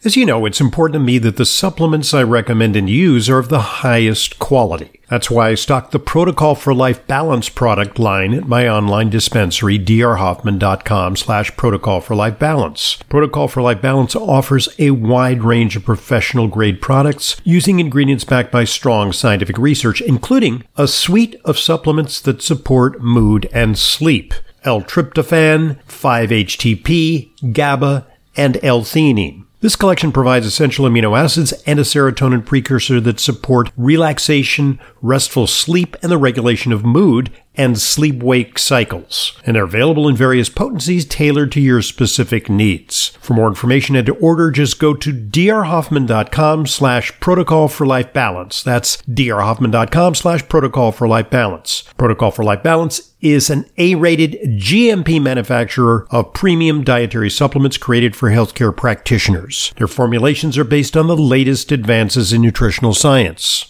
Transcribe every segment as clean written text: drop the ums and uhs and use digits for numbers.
As you know, it's important to me that the supplements I recommend and use are of the highest quality. That's why I stock the Protocol for Life Balance product line at my online dispensary, drhoffman.com/Protocol for Life Balance. Protocol for Life Balance offers a wide range of professional-grade products using ingredients backed by strong scientific research, including a suite of supplements that support mood and sleep: L-tryptophan, 5-HTP, GABA, and L-theanine. This collection provides essential amino acids and a serotonin precursor that support relaxation, restful sleep, and the regulation of mood and sleep-wake cycles. And they're available in various potencies tailored to your specific needs. For more information and to order, just go to drhoffman.com/Protocol for Life Balance. That's drhoffman.com/Protocol for Life Balance. Protocol for Life Balance is an A-rated GMP manufacturer of premium dietary supplements created for healthcare practitioners. Their formulations are based on the latest advances in nutritional science.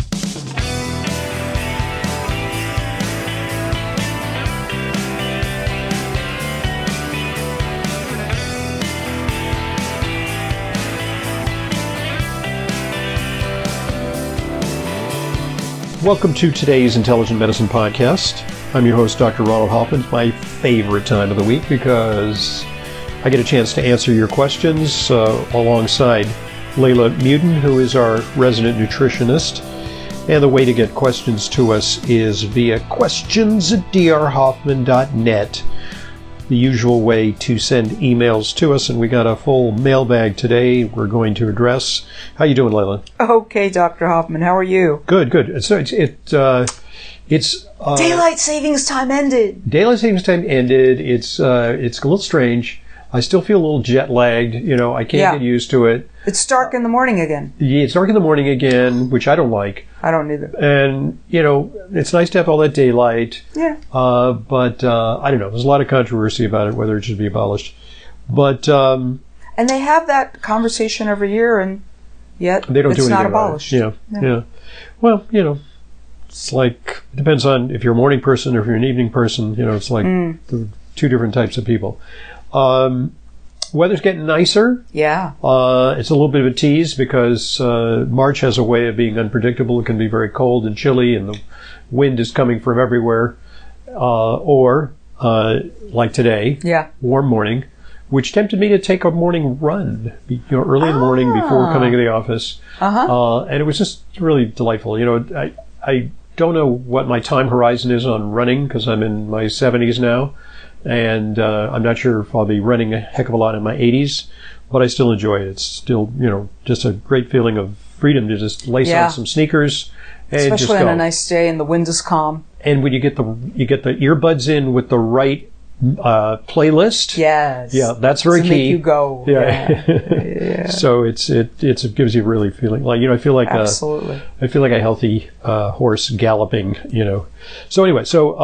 Welcome to today's Intelligent Medicine Podcast. I'm your host, Dr. Ronald Hoffman. It's my favorite time of the week because I get a chance to answer your questions alongside Layla Muden, who is our resident nutritionist. And the way to get questions to us is via questions@drhoffman.net. The usual way to send emails to us, and we got a full mailbag today we're going to address. How you doing, Layla? Okay, Dr. Hoffman. How are you? Good, good. So it's daylight savings time ended. Daylight savings time ended. It's a little strange. I still feel a little jet lagged. You know, I can't get used to it. It's dark in the morning again. Yeah, it's dark in the morning again, which I don't like. I don't either. And, you know, it's nice to have all that daylight. Yeah. But I don't know. There's a lot of controversy about it, whether it should be abolished. But and they have that conversation every year, and yet they don't it's do not anything abolished. Yeah. Well, you know, it's like, it depends on if you're a morning person or if you're an evening person. You know, it's like the two different types of people. Weather's getting nicer. Yeah. It's a little bit of a tease because March has a way of being unpredictable. It can be very cold and chilly, and the wind is coming from everywhere. Or like today, warm morning, which tempted me to take a morning run, early in the morning before coming to the office. And it was just really delightful. You know, I don't know what my time horizon is on running because I'm in my 70s now. And I'm not sure if I'll be running a heck of a lot in my 80s, but I still enjoy it. It's still, you know, just a great feeling of freedom to just lace on some sneakers and especially just go. on a nice day and the wind is calm. And when you get the earbuds in with the right playlist, that's very key. Make you go. Yeah. So it gives you really feeling like, you know, I feel like absolutely. I feel like a healthy horse galloping, you know. So anyway,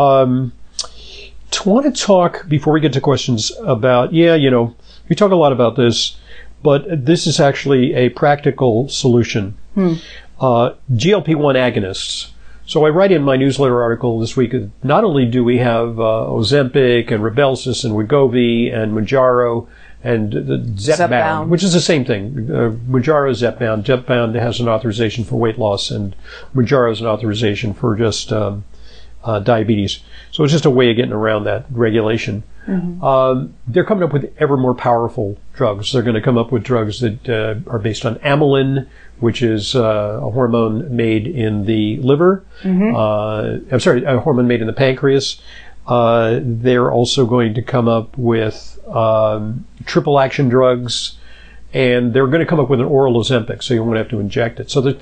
I want to talk, before we get to questions, about, you know, we talk a lot about this, but this is actually a practical solution. GLP-1 agonists. So I write in my newsletter article this week, not only do we have Ozempic and Rybelsus and Wegovy and Mounjaro and Zepbound, which is the same thing. Mounjaro is Zepbound. Zepbound has an authorization for weight loss, and Mounjaro has an authorization for just diabetes. So it's just a way of getting around that regulation. They're coming up with ever more powerful drugs. They're going to come up with drugs that are based on amylin, which is a hormone made in the liver. A hormone made in the pancreas. They're also going to come up with triple action drugs, and they're going to come up with an oral Ozempic, so you won't have to inject it. So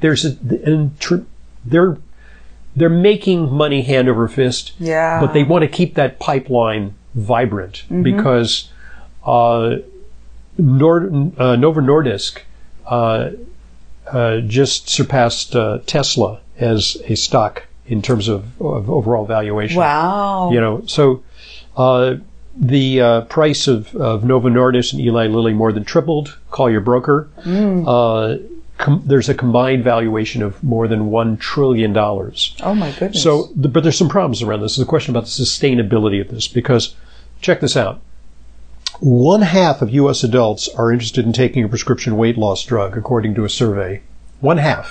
they're making money hand over fist, but they want to keep that pipeline vibrant because Novo Nordisk just surpassed Tesla as a stock in terms of overall valuation. Wow. You know, so the price of Novo Nordisk and Eli Lilly more than tripled. Call your broker. There's a combined valuation of more than $1 trillion. Oh, my goodness. So, but there's some problems around this. There's a question about the sustainability of this, because check this out. 1/2 of U.S. adults are interested in taking a prescription weight loss drug, according to a survey. 1/2.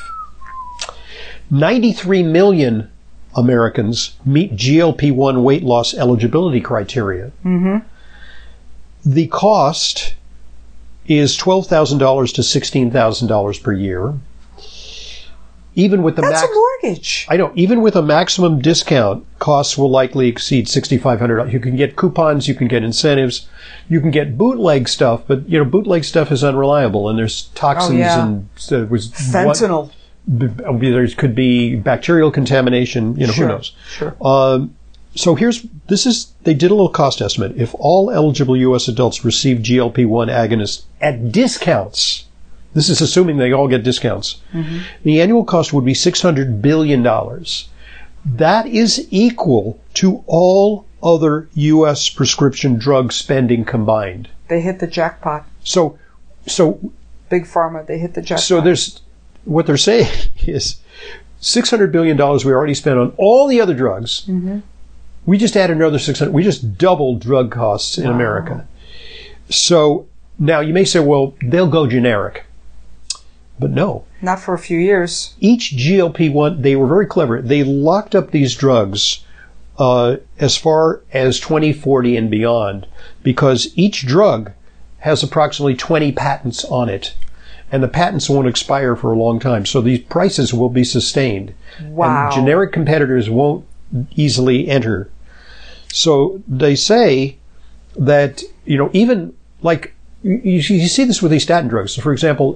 93 million Americans meet GLP-1 weight loss eligibility criteria. Mm-hmm. The cost is $12,000 to $16,000 per year. Even with the That's a mortgage. I know. Even with a maximum discount, costs will likely exceed $6,500. You can get coupons, you can get incentives, you can get bootleg stuff, but bootleg stuff is unreliable, and there's toxins and fentanyl. There could be bacterial contamination. Who knows? Sure. So they did a little cost estimate. If all eligible U.S. adults receive GLP-1 agonists at discounts. This is assuming they all get discounts. Mm-hmm. The annual cost would be $600 billion. That is equal to all other U.S. prescription drug spending combined. They hit the jackpot. So Big Pharma, they hit the jackpot. So what they're saying is $600 billion we already spent on all the other drugs. Mm-hmm. We just added another 600. We just doubled drug costs in America. So now you may say, well, they'll go generic. But no. Not for a few years. Each GLP-1, they were very clever. They locked up these drugs as far as 2040 and beyond because each drug has approximately 20 patents on it. And the patents won't expire for a long time. So these prices will be sustained. Wow. And generic competitors won't easily enter. So they say that, even like, you see this with these statin drugs. So for example,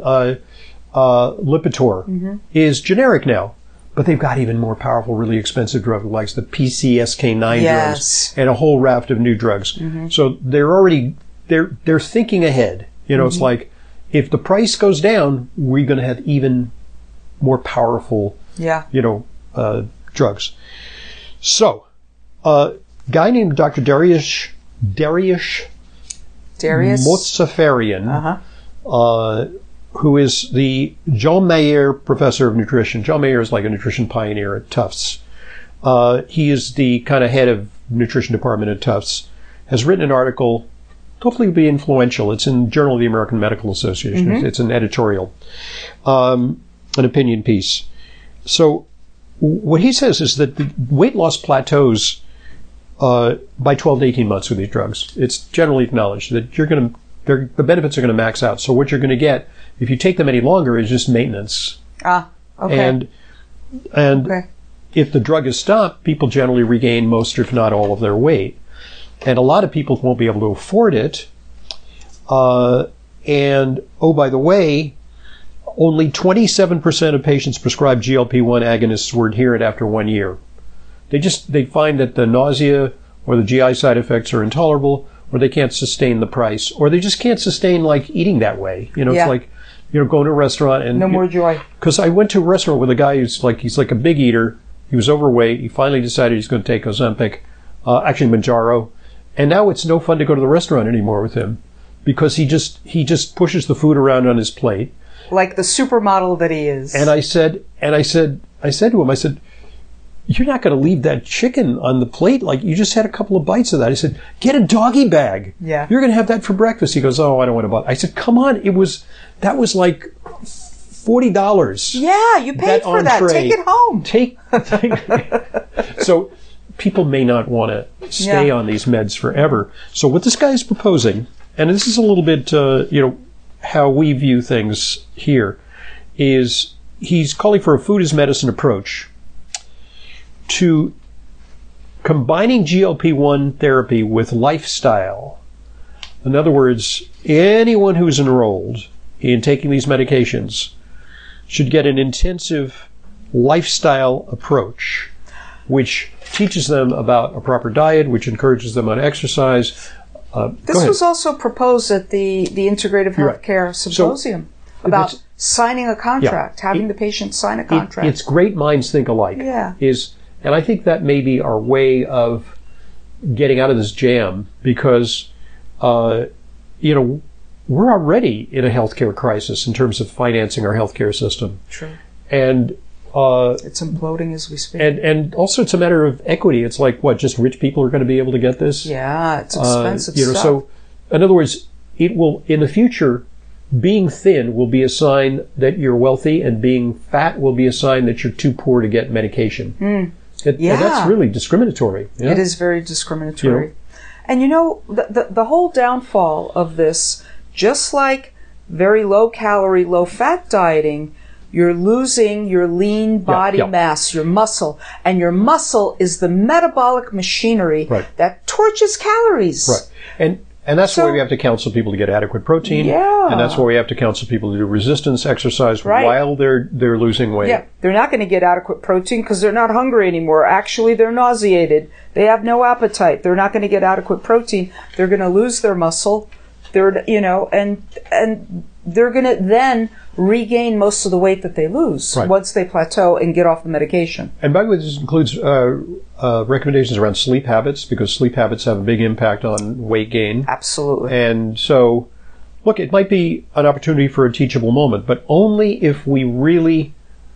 Lipitor is generic now, but they've got even more powerful, really expensive drugs like the PCSK9 drugs and a whole raft of new drugs. Mm-hmm. So they're thinking ahead. It's like, if the price goes down, we're going to have even more powerful, drugs. So, a guy named Dr. Dariush Mozaffarian, who is the Jean Mayer Professor of Nutrition. Jean Mayer is like a nutrition pioneer at Tufts. He is the kind of head of nutrition department at Tufts, has written an article, hopefully will be influential. It's in Journal of the American Medical Association. Mm-hmm. It's an editorial, an opinion piece. So what he says is that the weight loss plateaus by 12 to 18 months with these drugs. It's generally acknowledged that the benefits are going to max out. So what you're going to get, if you take them any longer, is just maintenance. Okay. And if the drug is stopped, people generally regain most, if not all, of their weight. And a lot of people won't be able to afford it. And, by the way, only 27% of patients prescribed GLP-1 agonists were adherent after 1 year. They find that the nausea or the GI side effects are intolerable, or they can't sustain the price, or they just can't sustain like eating that way. It's like, going to a restaurant and no more joy. Because I went to a restaurant with a guy he's like a big eater. He was overweight. He finally decided he's going to take Ozempic, actually Mounjaro, and now it's no fun to go to the restaurant anymore with him because he just pushes the food around on his plate. Like the supermodel that he is. And I said to him, you're not going to leave that chicken on the plate. Like, you just had a couple of bites of that. I said, get a doggy bag. Yeah. You're going to have that for breakfast. He goes, oh, I don't want to buy it. I said, come on. That was like $40. Yeah, you paid for that. Take it home. So people may not want to stay on these meds forever. So what this guy is proposing, and this is a little bit, how we view things here, is he's calling for a food as medicine approach to combining GLP-1 therapy with lifestyle. In other words, anyone who's enrolled in taking these medications should get an intensive lifestyle approach, which teaches them about a proper diet, which encourages them on exercise. This was also proposed at the Integrative Healthcare Symposium about signing a contract, having the patient sign a contract. It's great minds think alike. Yeah. And I think that may be our way of getting out of this jam because, we're already in a healthcare crisis in terms of financing our healthcare system. True. And it's imploding as we speak. And also it's a matter of equity. It's like, just rich people are going to be able to get this? Yeah, it's expensive stuff. So In other words, it will, in the future, being thin will be a sign that you're wealthy, and being fat will be a sign that you're too poor to get medication. And that's really discriminatory. Yeah? It is very discriminatory. And the whole downfall of this, just like very low calorie, low fat dieting, you're losing your lean body mass, your muscle. And your muscle is the metabolic machinery that torches calories. Right. And that's why we have to counsel people to get adequate protein. Yeah. And that's why we have to counsel people to do resistance exercise while they're losing weight. Yeah. They're not going to get adequate protein because they're not hungry anymore. Actually, they're nauseated. They have no appetite. They're not going to get adequate protein. They're going to lose their muscle. And they're going to then regain most of the weight that they lose once they plateau and get off the medication. And by the way, this includes recommendations around sleep habits, because sleep habits have a big impact on weight gain. Absolutely. And so, look, it might be an opportunity for a teachable moment, but only if we really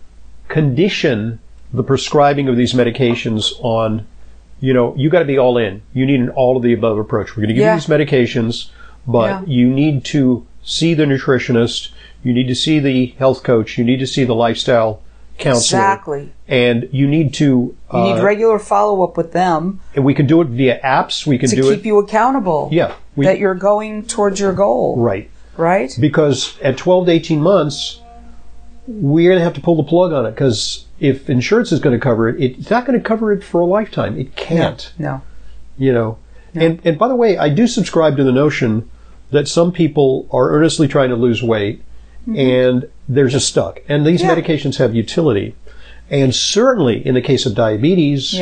condition the prescribing of these medications on, you got to be all in. You need an all of the above approach. We're going to give you these medications, but you need to see the nutritionist, you need to see the health coach, you need to see the lifestyle counselor. Exactly. And you need to... you need regular follow-up with them. And we can do it via apps. We can do it... to keep you accountable. Yeah. That you're going towards your goal. Right. Right? Because at 12 to 18 months, we're going to have to pull the plug on it, because if insurance is going to cover it, it's not going to cover it for a lifetime. It can't. No. No. And by the way, I do subscribe to the notion that some people are earnestly trying to lose weight, and they're just stuck. And these medications have utility. And certainly in the case of diabetes,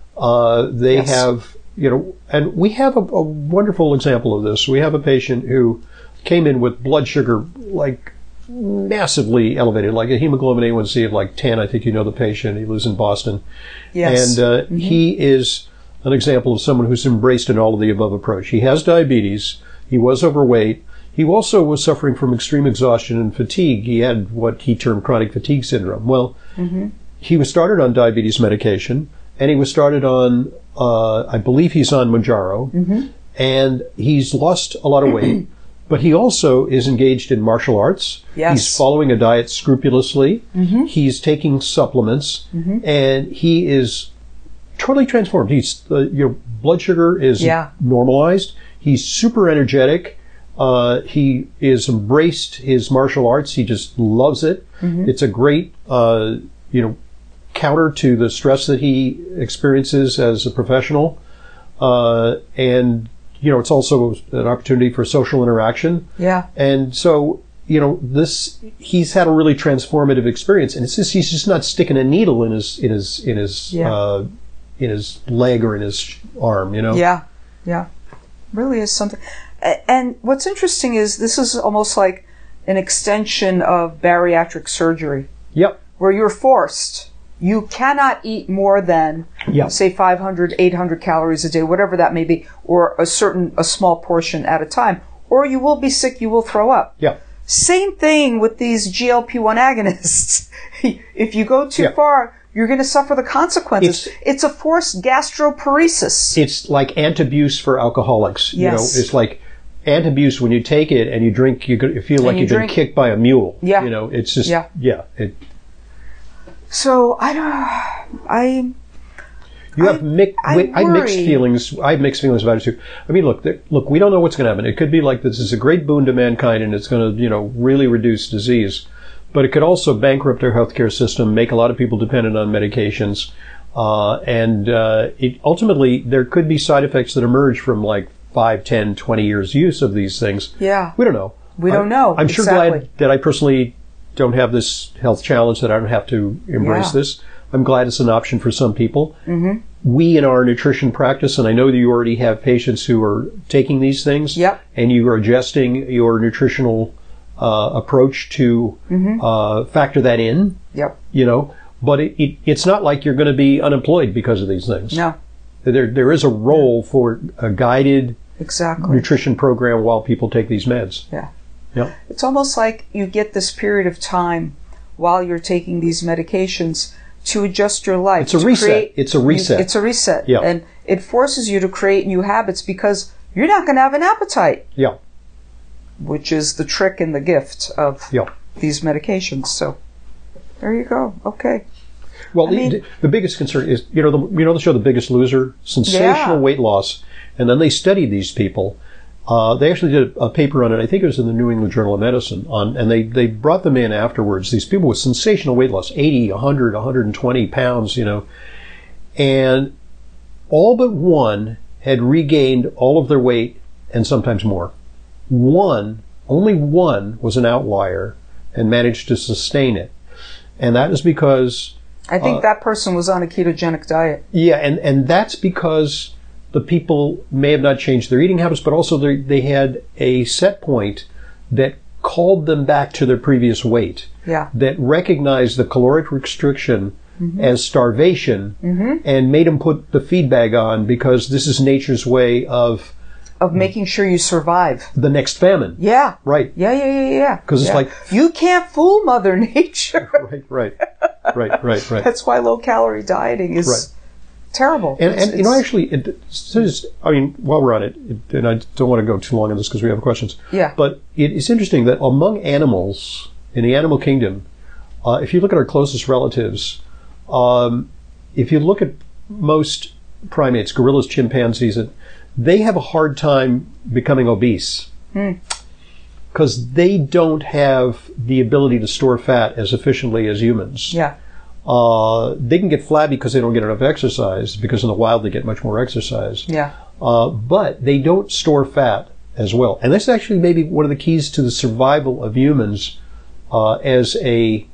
they have, and we have a wonderful example of this. We have a patient who came in with blood sugar like massively elevated, like a hemoglobin A1C of like 10. I think you know the patient. He lives in Boston. Yes. And he is an example of someone who's embraced an all of the above approach. He has diabetes. He was overweight. He also was suffering from extreme exhaustion and fatigue. He had what he termed chronic fatigue syndrome. Well, he was started on diabetes medication, and he was started on, I believe he's on Mounjaro, and he's lost a lot of weight, but he also is engaged in martial arts. Yes. He's following a diet scrupulously. He's taking supplements, and he is totally transformed. He's, your blood sugar is normalized. He's super energetic. He has embraced his martial arts. He just loves it. It's a great, counter to the stress that he experiences as a professional. And, it's also an opportunity for social interaction. Yeah. And so, he's had a really transformative experience, and he's just not sticking a needle in his leg or in his arm, Yeah. Really is something. And what's interesting is this is almost like an extension of bariatric surgery. Yep. Where you're forced. You cannot eat more than, say, 500, 800 calories a day, whatever that may be, or a small portion at a time. Or you will be sick, you will throw up. Yeah. Same thing with these GLP-1 agonists. If you go too far, you're going to suffer the consequences. It's a forced gastroparesis. It's like Antabuse for alcoholics. Yes. It's like Antabuse when you take it and you drink, you feel like you've been kicked by a mule. Yeah. It's just, So I have mixed feelings. I have mixed feelings about it too. I mean, look, we don't know what's going to happen. It could be like this is a great boon to mankind, and it's going to, really reduce disease. But it could also bankrupt our healthcare system, make a lot of people dependent on medications, and ultimately there could be side effects that emerge from like 5, 10, 20 years use of these things. Yeah. We don't know. We don't know. I'm sure glad that I personally don't have this health challenge, that I don't have to embrace this. I'm glad it's an option for some people. We in our nutrition practice, and I know that you already have patients who are taking these things, and you are adjusting your nutritional approach to factor that in. But it's not like you're going to be unemployed because of these things. No. There is a role for a guided Exactly. nutrition program while people take these meds. Yeah. Yeah. It's almost like you get this period of time while you're taking these medications to adjust your life. It's a reset. It's a reset. It's a reset. Yeah. And it forces you to create new habits because you're not going to have an appetite. Yeah. Which is the trick and the gift of these medications. So there you go. Okay. Well, the biggest concern is, the show The Biggest Loser? Sensational weight loss. And then they studied these people. They actually did a paper on it. I think it was in the New England Journal of Medicine. And they brought them in afterwards. These people with sensational weight loss, 80, 100, 120 pounds, And all but one had regained all of their weight and sometimes more. Only one was an outlier and managed to sustain it. And that is because... I think that person was on a ketogenic diet. Yeah, and that's because the people may have not changed their eating habits, but also they had a set point that called them back to their previous weight. Yeah. That recognized the caloric restriction as starvation and made them put the feed bag on because this is nature's way of making sure you survive the next famine. Yeah. Right. Yeah. Because it's like... You can't fool Mother Nature. Right. That's why low-calorie dieting is terrible. And actually, while we're on it, and I don't want to go too long on this because we have questions. Yeah. But it is interesting that among animals, in the animal kingdom, if you look at our closest relatives, if you look at most primates, gorillas, chimpanzees, they have a hard time becoming obese because they don't have the ability to store fat as efficiently as humans. Yeah. They can get flabby because they don't get enough exercise, because in the wild they get much more exercise. Yeah. But they don't store fat as well. And that's actually maybe one of the keys to the survival of humans as a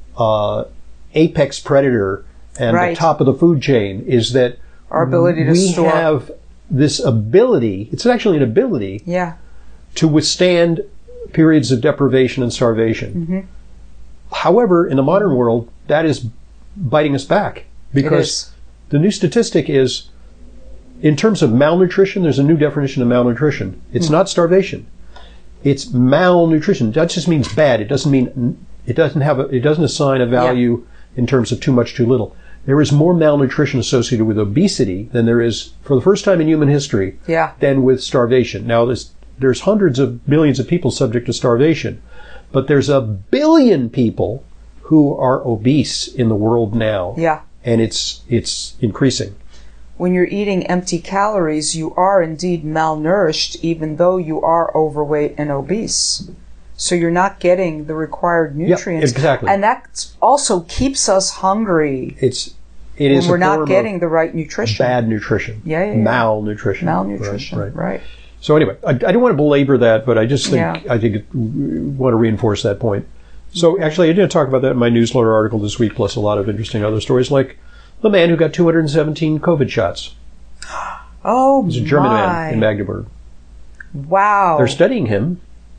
apex predator and the top of the food chain, is that our ability to store. We have this ability, it's actually an ability, to withstand periods of deprivation and starvation. However, in the modern world, that is biting us back, because the new statistic is, in terms of malnutrition, there's a new definition of malnutrition. It's not starvation. It's malnutrition. That just means bad. It doesn't mean, it doesn't assign a value in terms of too much, too little. There is more malnutrition associated with obesity than there is, for the first time in human history, than with starvation. Now, there's hundreds of millions of people subject to starvation, but there's 1 billion people who are obese in the world now. Yeah. And it's increasing. When you're eating empty calories, you are indeed malnourished, even though you are overweight and obese. So you're not getting the required nutrients. Yeah, exactly. And that also keeps us hungry. It is when we're not getting the right nutrition. Bad nutrition. Yeah. Malnutrition. Right. So anyway, I don't want to belabor that, but I just think I want to reinforce that point. So actually, I did talk about that in my newsletter article this week, plus a lot of interesting other stories, like the man who got 217 COVID shots. Oh, he's a German man in Magdeburg. Wow. They're studying him.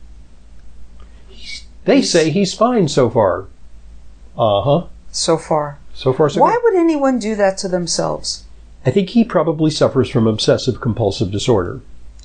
They say he's fine so far. So far. So far, so Why good. would anyone do that to themselves? I think he probably suffers from obsessive compulsive disorder.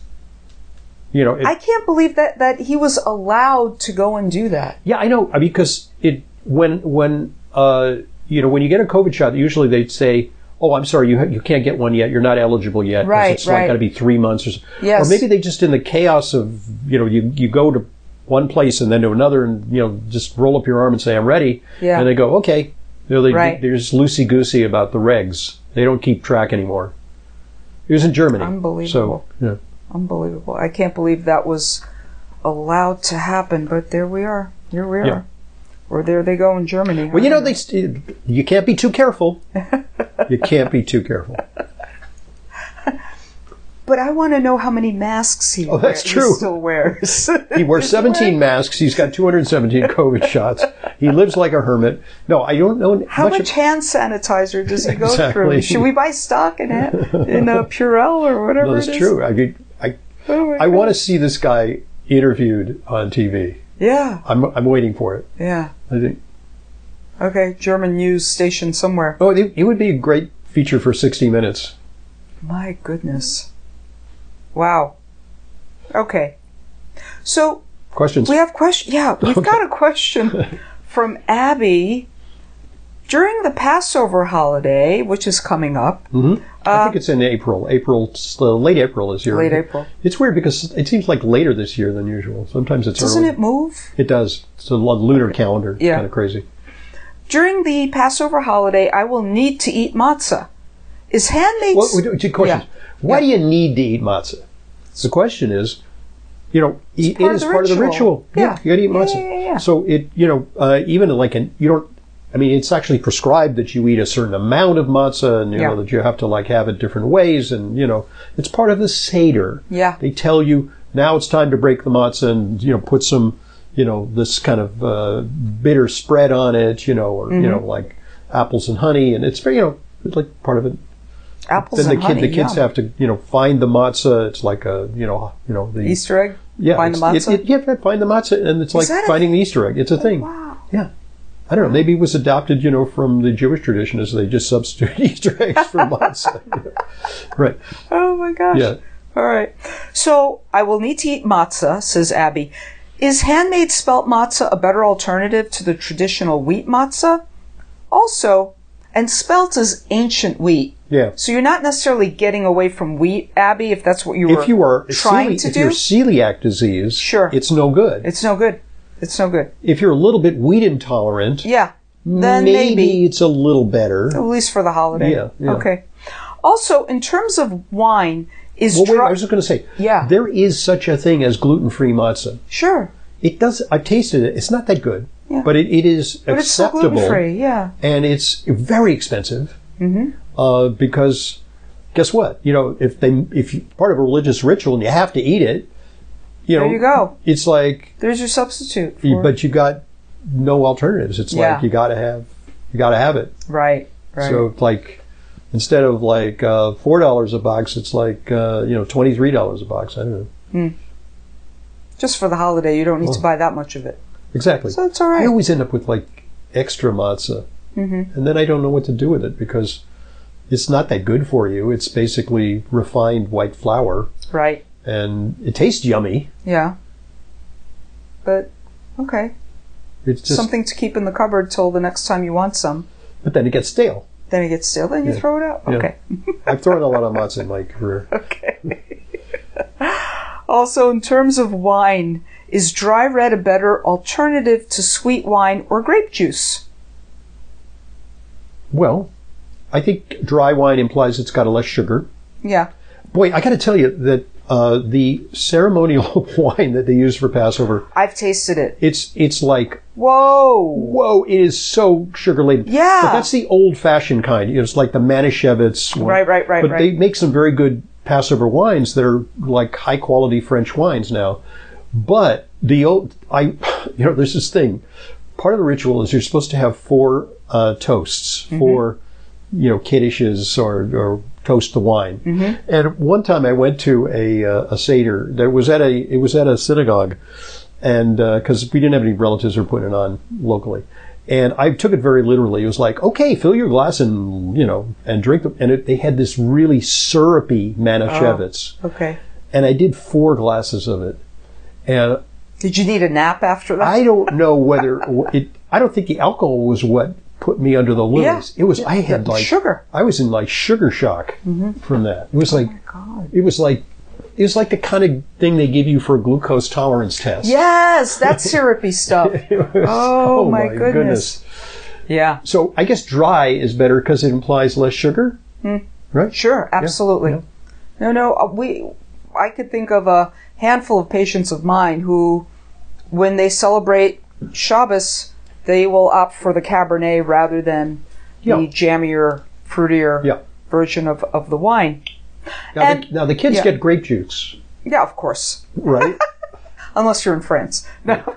I can't believe that he was allowed to go and do that. Yeah, I know. Because when you get a COVID shot, usually they say, "Oh, I'm sorry, you can't get one yet. You're not eligible yet." Right. It's got to be 3 months or so. Yes. Or maybe they just, in the chaos of you go to one place and then to another, and just roll up your arm and say, "I'm ready." Yeah. And they go, "Okay." They're just loosey goosey about the regs. They don't keep track anymore. It was in Germany. Unbelievable. So, Unbelievable. I can't believe that was allowed to happen, but there we are. Here we are. Or there they go in Germany. Well, you can't be too careful. You can't be too careful. But I want to know how many masks he that's true. He still wears. He wears 17 masks. He's got 217 COVID shots. He lives like a hermit. No, I don't know. How much hand sanitizer does he go through? Should we buy stock in Purell or whatever it is? That's true. I want to see this guy interviewed on TV. Yeah. I'm waiting for it. Yeah. I think. Okay, German news station somewhere. Oh, it would be a great feature for 60 Minutes. My goodness. Wow. Okay. So questions. We have questions. Yeah, we've got a question from Abby. During the Passover holiday, which is coming up. I think it's in April. Late April is here. Late April. It's weird because it seems like later this year than usual. Sometimes it's Doesn't early. it move? It does. It's a lunar calendar. It's Yeah. kind of crazy. During the Passover holiday, I will need to eat matzah. Is handmade... Well, two questions. Yeah. Why do you need to eat matzah? The question is, it is part of the ritual. Yeah. You got to eat matzah. Yeah. So even like it's actually prescribed that you eat a certain amount of matzah, and that you have to like have it different ways, and it's part of the Seder. Yeah. They tell you now it's time to break the matzah and put some this kind of bitter spread on it, or like apples and honey, and it's very it's like part of it. Apples then and honey. The kids have to find the matzah. It's like the Easter egg. Yeah, Find the matzah. Find the matzah, and it's like finding the Easter egg. It's a thing. Wow. Yeah. I don't know. Maybe it was adopted, from the Jewish tradition, as they just substitute Easter eggs for matzah. Right. Oh my gosh. Yeah. All right. So I will need to eat matzah, says Abby. Is handmade spelt matzah a better alternative to the traditional wheat matzah? Also, and spelt is ancient wheat. Yeah. So you're not necessarily getting away from wheat, Abby, if that's what you were trying to do. If you're celiac disease, sure, it's no good. It's no good. It's no good. If you're a little bit wheat intolerant, then maybe it's a little better. At least for the holiday. Yeah. Okay. Also, in terms of wine, I was just going to say, there is such a thing as gluten-free matzah. Sure. It does. I've tasted it. It's not that good, but it is acceptable. It's still gluten-free, and it's very expensive. Because guess what? If part of a religious ritual and you have to eat it, there you go. It's like there's your substitute. But you got no alternatives. It's like you got to have it. Right. So like instead of like $4 a box, it's like $23 a box. I don't know. Just for the holiday, you don't need to buy that much of it. Exactly. So it's all right. I always end up with like extra matzah, and then I don't know what to do with it because it's not that good for you. It's basically refined white flour. Right. And it tastes yummy. Yeah. But, okay. It's just something to keep in the cupboard till the next time you want some. But then it gets stale. Then you throw it out? Okay. I've thrown a lot of matzah in my career. Okay. Also, in terms of wine, is dry red a better alternative to sweet wine or grape juice? Well, I think dry wine implies it's got a less sugar. Yeah. Boy, I got to tell you that the ceremonial wine that they use for Passover, I've tasted it. It's like whoa! It is so sugar laden. Yeah, but that's the old-fashioned kind. It's like the Manischewitz one. Right. But they make some very good Passover wines that are like high-quality French wines now. But there's this thing. Part of the ritual is you're supposed to have 4 toasts, 4 kiddishes or toast the wine. And one time I went to a Seder. It was at a synagogue, and because we didn't have any relatives who were putting it on locally, and I took it very literally. It was like, okay, fill your glass and and drink them. And they had this really syrupy Manischewitz. Oh, okay. And I did 4 glasses of it. And did you need a nap after that? I don't know whether I don't think the alcohol was what put me under the lilies. Yeah. It was. I had like sugar. I was in like sugar shock from that. It was like. Oh my God. It was like the kind of thing they give you for a glucose tolerance test. Yes, that syrupy stuff. Oh my goodness. Yeah. So I guess dry is better because it implies less sugar, right? Sure, absolutely. Yeah. No. I could think of a handful of patients of mine who, when they celebrate Shabbos, they will opt for the Cabernet rather than the jammier, fruitier version of the wine. Now the kids get grape juice. Yeah, of course. Right? Unless you're in France. No.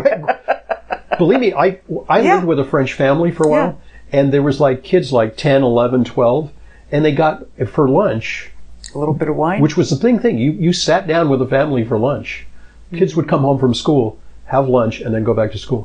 Believe me, I lived with a French family for a while, and there was like kids like 10, 11, 12, and they got, for lunch, a little bit of wine. Which was the thing. You sat down with a family for lunch. Kids would come home from school, have lunch, and then go back to school.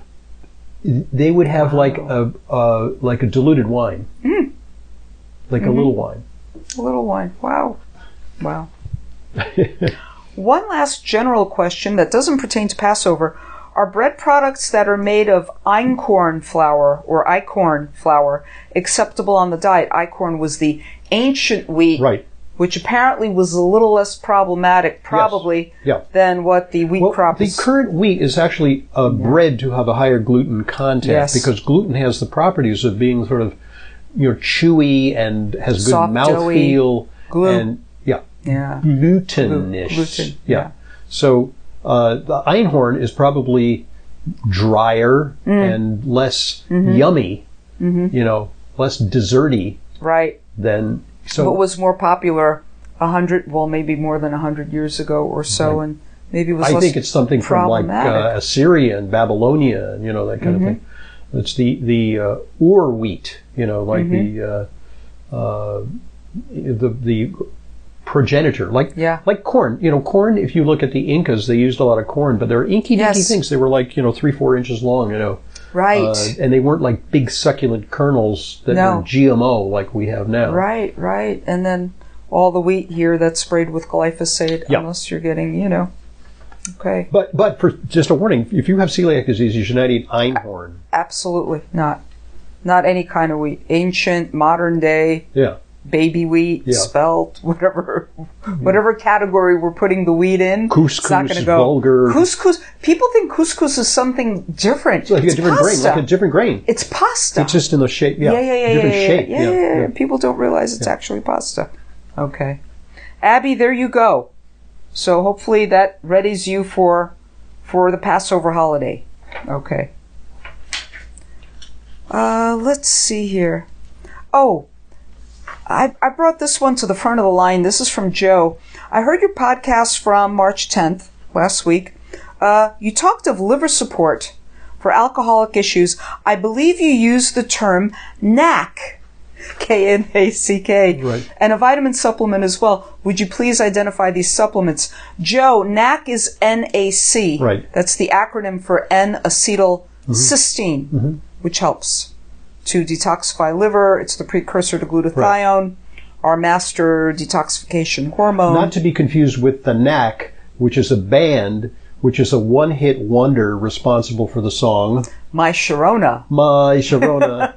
They would have like a diluted wine. Like a little wine. A little wine. Wow. One last general question that doesn't pertain to Passover. Are bread products that are made of einkorn flour or eichorn flour acceptable on the diet? Eichorn was the ancient wheat, Right. which apparently was a little less problematic, probably, Yeah. than what the wheat crop the is. current wheat is actually bred to have a higher gluten content Yes. because gluten has the properties of being sort of, chewy and has good Soft, mouthfeel. Glue. And, yeah, Yeah. glutenish. Gluten, Yeah. yeah. So the einhorn is probably drier and less yummy, less desserty Right. than. So What was more popular maybe more than 100 years ago or so, and maybe it was I less think it's something from like problematic. Assyria and Babylonia, that kind of thing. It's the Ur wheat, like the progenitor, like corn. Corn. If you look at the Incas, they used a lot of corn, but they're inky dinky Yes. things. They were like 3-4 inches long, Right. and they weren't like big succulent kernels that No. were GMO like we have now. Right, right. And then all the wheat here that's sprayed with glyphosate, Yeah. unless you're getting, Okay. But for just a warning, if you have celiac disease, you should not eat einhorn. Absolutely not. Not any kind of wheat. Ancient, modern day, Yeah. baby wheat, Yeah. spelt, whatever category we're putting the wheat in. Couscous, it's not going to go. vulgar. Couscous. People think couscous is something different. It's like a different pasta. grain, like a different grain. It's pasta. It's just in the shape, different shape. Yeah. People don't realize it's actually pasta. Okay. Abby, there you go. So hopefully that readies you for the Passover holiday. Okay. Let's see here. Oh, I brought this one to the front of the line. This is from Joe. I heard your podcast from March 10th, last week. You talked of liver support for alcoholic issues. I believe you used the term NAC, K-N-A-C-K, Right. and a vitamin supplement as well. Would you please identify these supplements? Joe, NAC is NAC. Right. That's the acronym for N-acetylcysteine, which helps to detoxify liver. It's the precursor to glutathione, our master detoxification hormone. Not to be confused with the Knack, which is a band, which is a one-hit wonder responsible for the song My Sharona. My Sharona.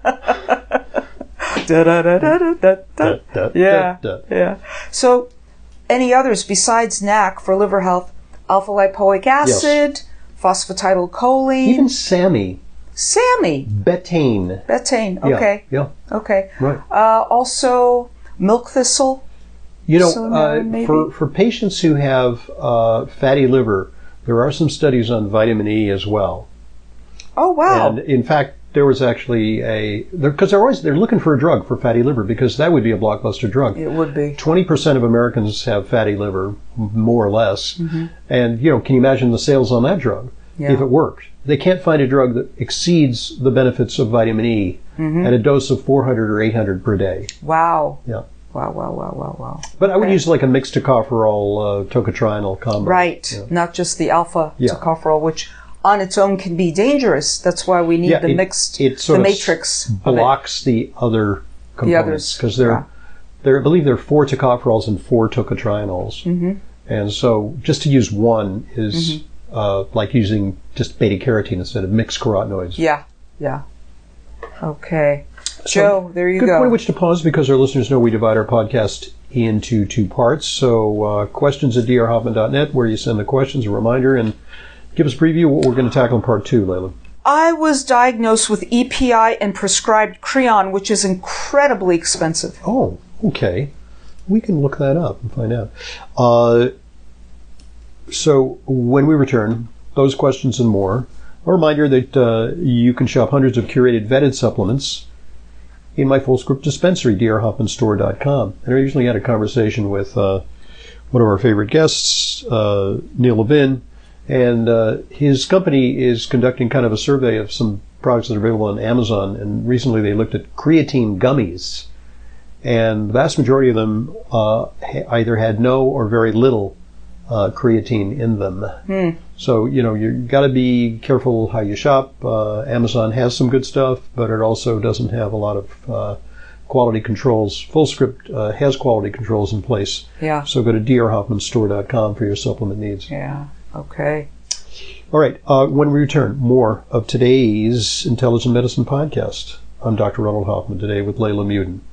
Yeah. Yeah. So, any others besides NAC for liver health? Alpha lipoic acid, phosphatidylcholine, Even Sammy. Sammy, Betaine. betaine. Okay. Yeah. Okay. Right. Also, milk thistle. Maybe. For patients who have fatty liver, there are some studies on vitamin E as well. Oh wow. And in fact, there was actually because they're looking for a drug for fatty liver because that would be a blockbuster drug. It would be. 20% of Americans have fatty liver, more or less. And, can you imagine the sales on that drug if it worked? They can't find a drug that exceeds the benefits of vitamin E at a dose of 400 or 800 per day. Wow. Yeah. Wow. But I would use like a mixed tocopherol, tocotrienol combo. Right. Yeah. Not just the alpha Yeah. tocopherol, which on its own can be dangerous. That's why we need the mixed, it sort the of matrix. blocks the other components because I believe there are 4 tocopherols and 4 tocotrienols. And so just to use one is like using just beta carotene instead of mixed carotenoids. Yeah. Okay. Joe, there you Good go. point at which to pause because our listeners know we divide our podcast into 2 parts. So questions at drhoffman.net where you send the questions, a reminder, and give us a preview of what we're going to tackle in part 2, Layla. I was diagnosed with EPI and prescribed Creon, which is incredibly expensive. Oh, okay. We can look that up and find out. So when we return, those questions and more. A reminder that you can shop hundreds of curated vetted supplements in my full script dispensary, drhoffmanstore.com. And I recently had a conversation with one of our favorite guests, Neil Levin, and his company is conducting kind of a survey of some products that are available on Amazon. And recently they looked at creatine gummies. And the vast majority of them either had no or very little creatine in them. So, you've got to be careful how you shop. Amazon has some good stuff, but it also doesn't have a lot of quality controls. FullScript has quality controls in place. Yeah. So go to drhoffmanstore.com for your supplement needs. Yeah. Okay. All right. When we return, more of today's Intelligent Medicine podcast. I'm Dr. Ronald Hoffman today with Layla Muden.